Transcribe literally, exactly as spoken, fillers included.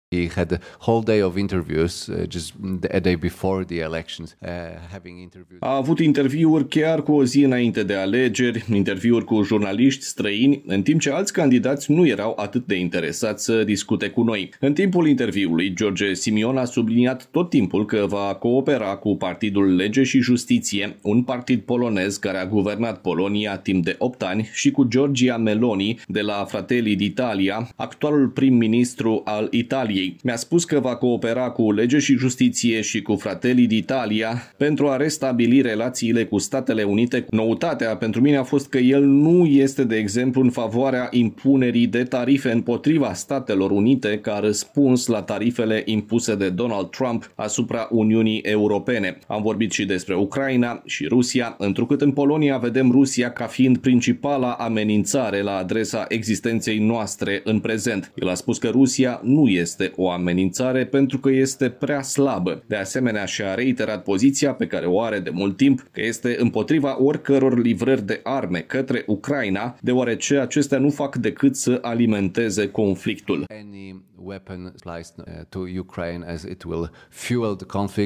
He had a whole day of interviews uh, just a day before the elections, uh, having interviews. A avut interviuri chiar cu o zi înainte de alegeri, interviuri cu jurnaliști străini, în timp ce alți candidați nu erau atât de interesați să discute cu noi. În timpul interviului, George Simion a subliniat tot timpul că va coopera cu Partidul Lege și Justiție, un partid polonez care a guvernat Polonia timp de opt ani, și cu Giorgia Meloni de la Fratelli d'Italia, actualul prim-ministru al Italiei. Mi-a spus că va coopera cu Lege și Justiție și cu Fratelli d'Italia pentru a restabili relațiile cu Statele Unite. Noutatea pentru mine a fost că el nu este, de exemplu, în favoarea impunerii de tarife împotriva Statelor Unite ca răspuns la tarifele impuse de Donald Trump asupra Uniunii Europene. Am vorbit și despre Ucraina și Rusia, întrucât în Polonia vedem Rusia ca fiind principala amenințare la adresa existenței noastre în prezent. El a spus că Rusia nu este o amenințare pentru că este prea slabă. De asemenea, și-a reiterat poziția pe care o are de mult timp, că este împotriva oricăror livrări de arme către Ucraina, deoarece acestea nu fac decât să alimenteze conflictul. Any weapon sliced to Ukraine as it will fuel the conflict.